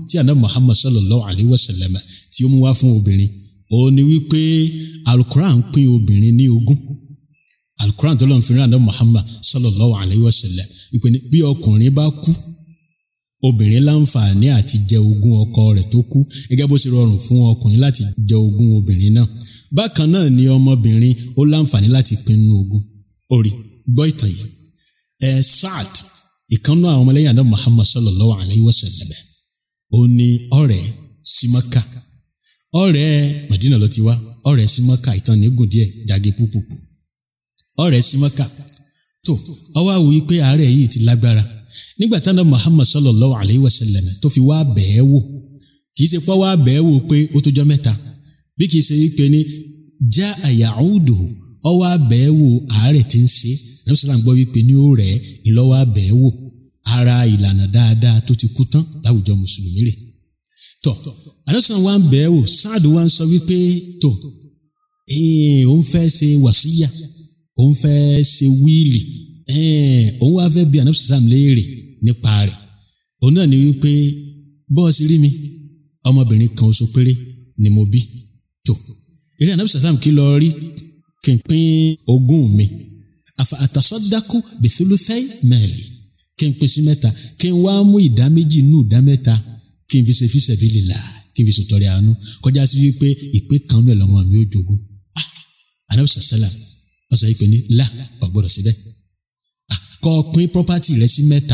tí Ànábì Muhammad sallallahu alayhi wa sallam tí ó mú wá fún obìnrin ó ní wípé Al-Qur'an pín obìnrin ní ogún. Al-Qur'an tó lọ́n fi rán Ànábì Muhammad sallallahu alayhi wa sallam wípé bí ọkùnrin bá kú obìnrin láǹfààní àti jẹ ogún ọkọ rẹ̀ tó kú gẹ́gẹ́ bó ṣe rọrùn fún ọkùnrin láti jẹ ogún obìnrin náà. Bákan náà ni ọmọbìnrin ó láǹfààní láti pinnu ogún. Orí gbọ́ ìtàn yìí. Saad ìkànnú àwọn ọmọlẹ́yìn Ànábì Muhammad sallallahu alayhi wa sallam ó ní ọ̀rẹ́ sí Mákà. Ọ̀rẹ́ Mádínà ló ti wá, ọ̀rẹ́ sí Mákà ìtàn nígùn díẹ̀ jáde púpùpù. Ọ̀rẹ́ sí Mákà tó ọwọ́ àwòyí pé àárẹ̀ yìí ti lágbára. Nígbà tí Ànábì Muhammad sallallahu alayhi wa sallam tó fi wá bẹ̀ẹ́ wò, kìí ṣe pé wá bẹ̀ẹ́ wò pé ó tó jọ mẹ́ta, bí kìí ṣe wípé ní já àyàúdù ọwọ́ bẹ̀ẹ́ wò àárẹ̀ tí ń ṣe. Ànábì sallam gbọ́ wípé ní ó rẹ̀ ìlọ́wọ́ bẹ̀ẹ́ wò ara ìlànà dáadáa tó ti kú tán láwùjọ mùsùlùmí rẹ̀. Tọ́ Ànábì sallam wá ń bẹ̀ẹ́ wò, Sáàdù wá ń sọ wípé tó òun fẹ́ ṣe wàsíyà, òun fẹ́ ṣe wíìlì, òun wá fẹ́ bí Ànábì sallam léèrè nípa rẹ̀. Òun náà ni wípé bọ́ọ̀sì rí mi ọmọbìnrin kan oṣù péré ni mo bí. Tó eré Ànábì sallam kí lọ rí kí n pín ogún mi. Afa atasaddaqu bi thuluthay mali, kí n pín sí mẹ́ta, kí n wá mú ìdá méjì nù ìdá mẹ́ta kí n fi ṣe fi sabilillah, kí n fi ṣètọrẹ àánú kọjá sí wípé ìpín kan náà lọ́mọ mi ó jogún. Ànábì sallam ó sọ wípé ní là ọ̀gbọ́dọ̀ síbẹ̀. Kó pín property rẹ sí mẹ́ta,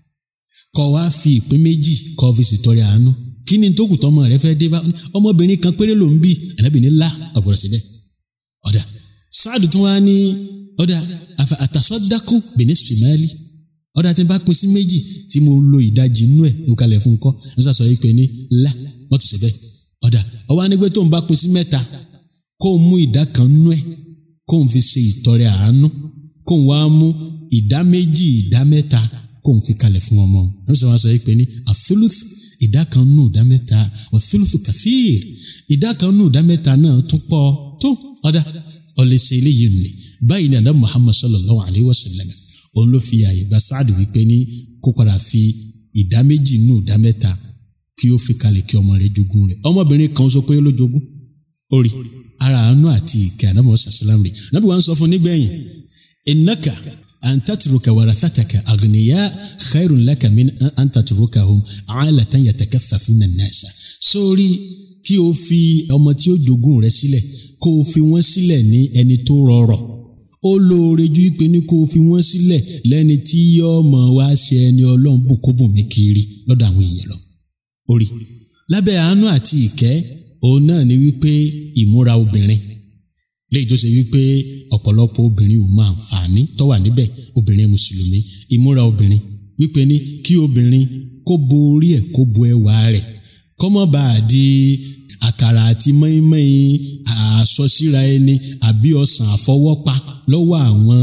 kó wá fi ìpín méjì kó fi ṣètọrẹ àánú. Kí ni tó kù tọ́mọ rẹ fẹ́ dé bá ọmọbìnrin kan péré ló ń bí? Ànábì ní là ọ̀gbọ́dọ̀ síbẹ̀. Ọ̀dà Sáàdù tún wá ní ọ̀dà afa atasaddaqu bi nisfi mali, ọ̀dà tí n bá pín sí méjì tí mo lo ìdajì inú ẹ̀ ló kalẹ̀ fún kọ́ ló sọ wípé ní là wọ́n ti síbẹ̀. Ọ̀dà ọwọ́ anígbé tó ń bá pín sí mẹ́ta kó ń mú ìdá kan nú ẹ̀ kó ń fi ṣe ìtọrẹ àánú, kó ń wá mú ìdá méjì ìdá mẹ́ta kó ń fi kalẹ̀ fún ọmọ. Wọ́n sọ wípé ní àfúlùth ìdá kan nù ìdá mẹ́ta wàfúlùth kàfíìr, ìdá kan nù ìdá mẹ́ta náà tún pọ̀ tó. Ọ̀dà ọ̀lẹ́sẹ̀ eléyìí ni báyìí ní Ànábì Muhammad sallallahu alayhi wa sallam òun ló fi àyè gba Sáàdù wípé ní kó padà fi ìdá méjì nù ìdá mẹ́ta kí ó fi kalẹ̀ kí ọmọ rẹ̀ jogún rẹ̀. Ọmọbìnrin kan sọ pé ló jogún. Orí ara àánú àti ìkẹ́ Ànábì sallam rẹ̀. Ànábì wa ń sọ fún nígbẹ̀yìn innaka an tatruka warathataka aghniya khairun laka min an tatrukahum alatan yatakaffafuna an-nasa. Sórí kí o fi ọmọ tí ó jogún rẹ̀ sílẹ̀ kó o fi wọ́n sílẹ̀ ní ẹni tó rọrọ̀, ó lóore ju ìpè ní kó o fi wọ́n sílẹ̀ lẹ́ni tí yóò mọ̀ wá ṣe ẹni Ọlọ́run bùkúbùn mi kiri lọ́dọ̀ àwọn èèyàn lọ. Orí lábẹ́ àánú àti ìkẹ́ òun náà ni wípé ìmúra obìnrin léyìí tó ṣe wípé ọ̀pọ̀lọpọ̀ obìnrin ò mọ àǹfààní tó wà níbẹ̀. Obìnrin mùsùlùmí ìmúra obìnrin wípé ní kí obìnrin kó bo orí ẹ̀ kó bo ẹwà rẹ̀ kó má bàa di àkàrà àti mọ́ínmọ́ín àsọsíra ẹni àbí ọ̀sán àfọwọ́pa lọ́wọ́ àwọn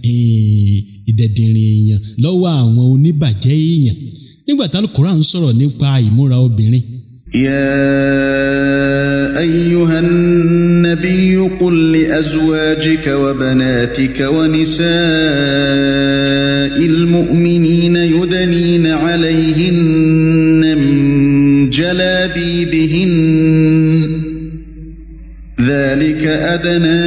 ìdẹ̀dìnrín èèyàn, lọ́wọ́ àwọn oníbàjẹ́ èèyàn. Nígbà tí Al-Qur'an ń sọ̀rọ̀ nípa ìmúra obìnrin. Ya ayyuhan nabiyyu qul li azwajika wa banatika wa nisa'il mu'minina yudnina 'alayhinna min jalabibihin dhalika adna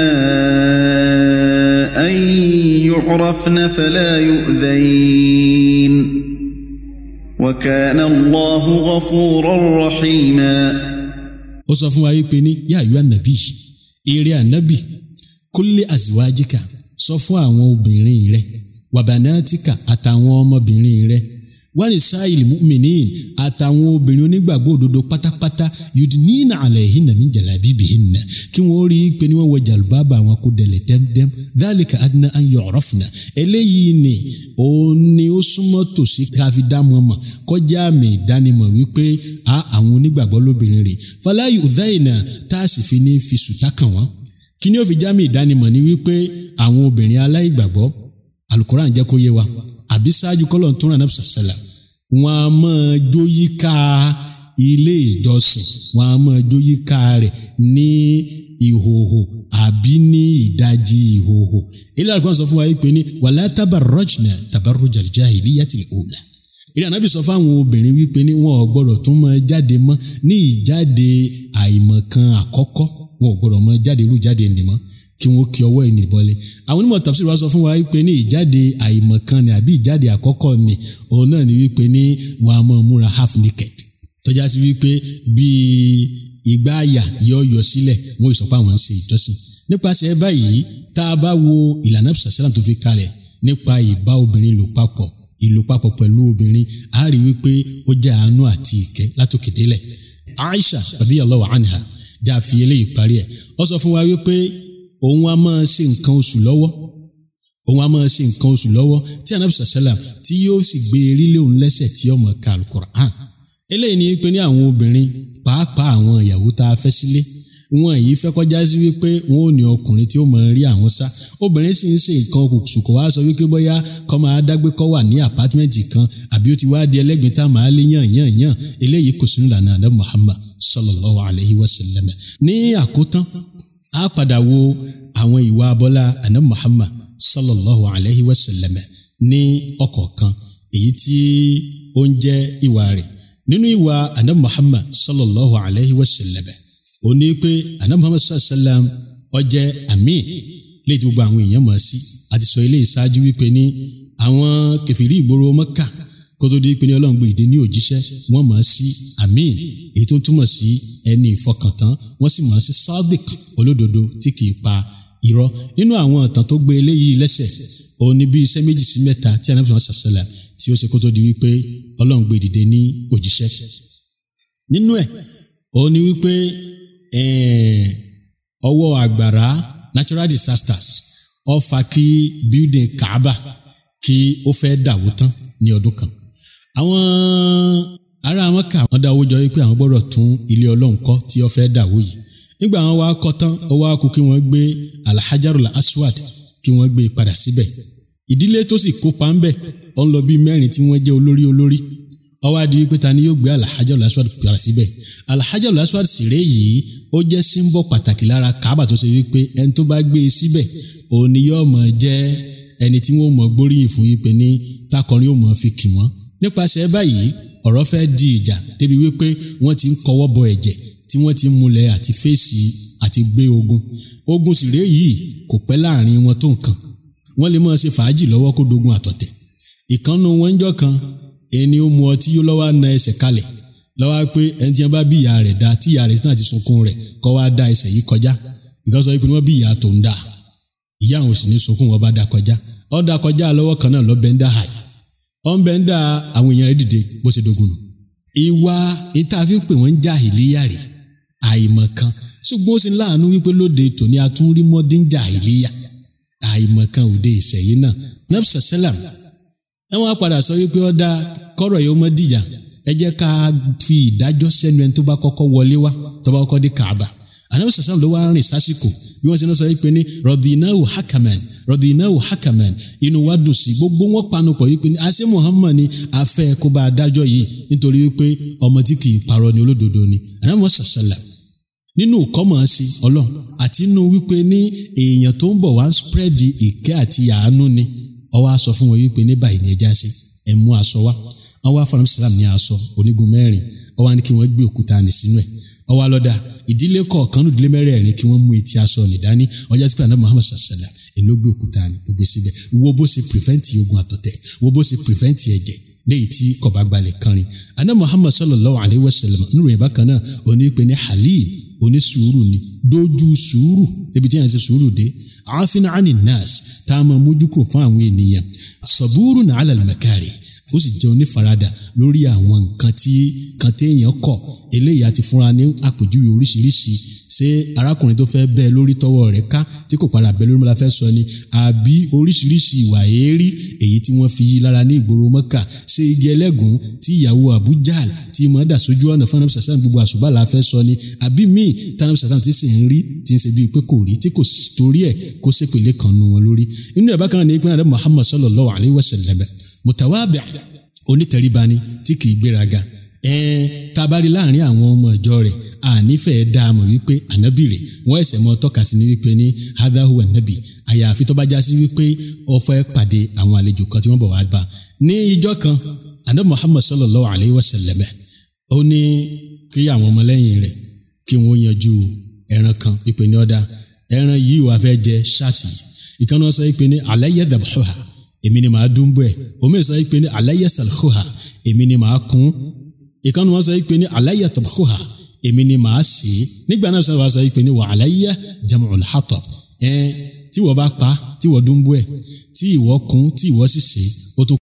an yu'rafna fala yu'dhayn wa kana Allahu ghafuran rahima. Ó sọ fún wa wípé ní ya ayyuhan nabi, eré ànábì, kulli azwajika sọ fún àwọn obìnrin rẹ̀, wa banatika àtàwọn ọmọbìnrin rẹ̀, wa nisa'il mu'minin àtàwọn obìnrin onígbàgbọ́ òdodo pátápátá yudnina 'alayhinna min jalabibihinna kí wọ́n rí pé ní wọ́n wọ jàlùbábà àwọn kó dẹ̀lẹ̀ dẹ́mdẹ́m dhalika adna an yu'rafna. Eléyìí ni òun ni ó súnmọ́ tòsí káfí dámọ̀ mọ̀ kọjá àmì ìdánimọ̀ wípé àwọn onígbàgbọ́ lóbìnrin rẹ̀ fala yu'dhayna tá a sì fi ní fi sùtá kàn wọ́n. Kí ni ó fi jámì ìdánimọ̀ ni wípé àwọn obìnrin aláìgbàgbọ́ Al-Qur'an jẹ́ kó yé wa àbí ṣáájú kọ́lọ̀ tó rán Ànábì sallam wọn a máa jó yíká ilé ìjọsìn, wọn a máa jó yíká rẹ̀ ní ìhòhò àbí ní ìdajì ìhòhò. Ilé Al-Qur'an sọ fún wa pé ní wala tabarrajna tabarrujal jahiliyatil ula. ìrìn ànábì sọ fáwọn obìnrin wípé ní wọn ò gbọdọ̀ tún máa jáde mọ́ ní ìjáde àìmọ̀kan àkọ́kọ́, wọn ò gbọdọ̀ máa jáde irú jáde nìmọ́ kí wọ́n kí ọwọ́ ẹni bọ́lé. àwọn onímọ̀ tafsir wá sọ fún wa wípé ní ìjáde àìmọ̀kan ni àbí ìjáde àkọ́kọ́ ni òun náà ni wípé ní wọn a máa múra half naked tọ́já sí wípé bíi ìgbà àyà yọ sílẹ̀ wọ́n ìsọ̀pá àwọn ń ṣe ìjọsìn. nípasẹ̀ báyìí tá a bá wo ìlànà sàṣẹ́lám tó fi kalẹ̀ nípa ìbá obìnrin ìlò papọ̀ pẹ̀lú obìnrin, a rí wípé ó jẹ́ àánú àti ìkẹ́ látòkè délẹ̀. Aisha radiyallahu anha já fi eléyìí parí ẹ̀. ó sọ fún wa wípé òun a máa ṣe nǹkan oṣù lọ́wọ́ tí Ànábì sàṣẹ́lám tí yóò sì gbé erílé òun lẹ́sẹ̀ tí ó máa ka Al-Qur'an. eléyìí ni wípé ní àwọn obìnrin pàápàá àwọn ìyàwó tá a fẹ́ sílé wọn yìí fẹ́ kọjá sí wípé wọn ò ní ọkùnrin tí ó máa rí àwọn sá. obìnrin sì ń ṣe nǹkan oṣù kò wá sọ wípé bóyá kọ́ máa dágbé kọ́ wà ní àpátímẹ́ǹtì kan àbí ó ti wá di ẹlẹ́gbẹ̀ẹ́ tá a máa lé yàn eléyìí kò sínú ìlànà Ànábì Muhammad sallallahu alayhi wa sallam. ní àkótán a padà wo àwọn ìwà abọ́lá Ànábì Muhammad sallallahu alayhi wa sallam ní ọ̀kọ̀ọ̀kan èyí tí ó ń jẹ́ ìwà rẹ̀. nínú ìwà Ànábì Muhammad sallallahu alayhi wa sallam ó ní pé Ànábì Muhammad sallallahu alayhi wa sallam ó jẹ́ àmín léyìí tí gbogbo àwọn èèyàn mọ̀ sí. àti sọ ilé ìṣáájú wípé ní àwọn kèfèrí ìgboro Mẹ́kà kó tó di pé ní Ọlọ́run gbé ìdè ní òjíṣẹ́ wọ́n mọ̀ sí àmín èyí tó ń túmọ̀ sí ẹni ìfọkàntán, wọ́n sì mọ̀ sí sadiq olódodo tí kìí pa irọ́. nínú àwọn ìtàn tó gbé eléyìí lẹ́sẹ̀ ó ní bí iṣẹ́ 2 sí 3 tí Ànábì Muhammad sallallahu alayhi wa sallam tí ó ṣe kó tó di wípé Ọlọ́run gbé ìdè ní òjíṣẹ́. nínú ẹ̀ ó ní wípé ọwọ́ àgbàrá natural disasters ó fà kí building Kaaba kí ó fẹ́ dàwó tán ní ọdún kan. àwọn ará Mẹ́kà wọ́n dá owó jọ wípé àwọn gbọ́dọ̀ tún ilé Ọlọ́run kọ́ tí ó fẹ́ dàwó yìí. nígbà wọn wá kọ́ tán ó wá kú kí wọ́n gbé Al-Hajarul Aswad kí wọ́n gbé padà síbẹ̀. ìdílé tó sì kópa ń bẹ̀ ó ń lọ bí 4 tí wọ́n jẹ́ olórí ó wá di wípé ta ni yóò gbé Al-Hajarul Aswad padà síbẹ̀. Al-Hajarul Aswad sì rèé yìí ó jẹ́ símbọ̀ pàtàkì lára Kaaba tó ṣe wípé ẹni tó bá gbé e síbẹ̀ òun ni yóò mọ̀ jẹ́ ẹni tí wọ́n mọ̀ gbóríyìn fún wípé ní takọrin yóò mọ̀ fi kì wọ́n. nípasẹ̀ báyìí ọ̀rọ̀ fẹ́ di ìjà débi wípé wọ́n ti ń kọwọ́ bọ ẹ̀jẹ̀ tí wọ́n ti ń múlẹ̀ àti fèsì àti gbé ogun sì rèé yìí kò pẹ́ láàrin wọn tó nǹkan. wọ́n lè máa ṣe fàájì lọ́wọ́ kó dogun àtọ̀tẹ̀. ìkànnù wọn ń jọ́ kan ẹni ó mu ọtí yóò lọ́wọ́ na ẹsẹ̀ kalẹ̀ lọ́wọ́ pé ẹni tí wọ́n bá bí ìyá rẹ̀ dá tí ìyá rẹ̀ náà ti sunkún rẹ̀ kọ́ wá dá ẹsẹ̀ yìí kọjá. ìkànsọ yìí pé wọ́n bí ìyá tó ń dà ìyá àwọn sì ní sunkún wọn bá dá kọjá. ó dá kọjá lọ́wọ́ kan náà lọ́bẹ̀ ń dá hàì. ó ń bẹ́ ń dá àwọn èèyàn rẹ̀ dìde bó ṣe dogun nù. ìwà ìta fi ń pè wọ́n jàhílíyà rẹ̀ àìmọ̀kan ṣùgbọ́n ó sì láàánú wípé lóde tòní atúnrí mọ́dín jàhílíyà àìmọ̀kan òde ìṣẹ̀yìn náà. Ànábì sàṣẹ́lám wọ́n á padà sọ wípé ó dá kọ́rọ̀ yóò mọ́ dìjà ẹ jẹ́ ká fi ìdájọ́ sẹ́nu ẹni tó bá kọ́kọ́ wọlé wá tó bá kọ́kọ́ dé Kaaba. Ànábì sàṣẹ́lám ló wá rìn sásìkò bí wọ́n ṣe ń sọ wípé ní radinahu hakaman inú wa dùn sí gbogbo wọn panupọ̀ wípé ní àṣẹ Muhammad ni afẹ́ kó bá adájọ́ yìí nítorí wípé ọmọ tí kì í parọ́ ni olódodo ni. Ànábì sàṣẹ́lám nínú kọ́mọ̀ sí Ọlọ́run àti inú wípé ní èèyàn tó ń bọ̀ wá ń spread ìkẹ́ àti àánú ni ó wá sọ fún wọn wípé ní báyìí ní ẹja ṣe ẹ mú aṣọ wá. wọ́n wá fún Islam ní aṣọ onígun 4 ó wá ní kí wọ́n gbé òkúta ní sínú ẹ̀. ó wá lọ́dà ìdílé kọ̀ọ̀kan ní ìdílé 4 kí wọ́n mú etí aṣọ nìdání ọjà sí pé Ànábì Muhammad sallallahu èló gbé òkúta ní gbogbo síbẹ̀. wo bó ṣe prevent ogun àtọ̀tẹ̀ wo bó ṣe prevent ẹ̀jẹ̀ léyìí tí kò bá gbalẹ̀ kanrin. Ànábì Muhammad sallallahu alayhi wa sallam nínú ìbá kan náà òní pé ní halim onísùúrù ni dójú sùúrù níbi tí yẹn ṣe sùúrù dé. àáfínà àní nas tá a máa mójú kúrò fún àwọn ènìyàn. saburun ala al-makari ó sì jẹ́ onífaradà lórí àwọn nǹkan téèyàn kọ̀. eléyìí àti fúnra ní àpèjúwe oríṣiríṣi. ṣé arákùnrin tó fẹ́ bẹ́ẹ̀ lórí tọwọ́ rẹ̀ ká tí kò padà bẹ́ẹ̀ lórí mọ́lá fẹ́ sọ ni àbí oríṣiríṣi ìwà èérí èyí tí wọ́n fi yí lára ní ìgboro Mẹ́kà. ṣé igi ẹlẹ́gùn tí ìyàwó Abu Jahl tí mọ̀ọ́dà sójú ọ̀nà fún Ànábì sàṣán gbogbo àṣùbà la fẹ́ sọ ni àbí míì tí Ànábì sàṣán ti sì ń rí tí ń ṣe bíi pé kò rí tí kò torí ẹ̀ kó ṣépèlé kan nu wọn lórí. inú ẹ̀ bákan náà ní ìpínlẹ̀ Ànábì Muhammad sallallahu alayhi wa sallam mutawadi onítẹríbani tí kì í gbéraga. tabari láàrin àwọn ọmọ ìjọ rẹ̀ ànífẹ̀ẹ́ dá a mọ̀ wípé ànábì rẹ̀ wọ́n ẹ̀sẹ̀ mọ́ tọ́ka sí ní wípé ní hadha huwa ànábì àyàfi tó bá já sí wípé ó fẹ́ pàdé àwọn àlejò kan tí wọ́n bọ̀ wá bá. ní ìjọ kan Ànábì Muhammad sallallahu alayhi wa sallam ó ní kí àwọn ọmọlẹ́yìn rẹ̀ kí wọ́n yanjú ẹran kan ìpè ní ọ̀dà ẹran yìí wà fẹ́ jẹ ṣáàtì ìkànnì wọn sọ ìpè ní alayya dhabhuha èmi ni màá dúnbọ̀ ẹ̀ omi sọ ìpè ní alayya salkhuha èmi ni màá kún ìkànnì wọn sọ ìpè ní alayya tabkhuha èmi ni màá sè é nígbà náà sọ ìpè ní wa alayya jam'ul hatab tí wọ́n bá pa tí wọ́n dúnbọ̀ ẹ̀ tí ìwọ kún tí ìwọ sì sè é ó tún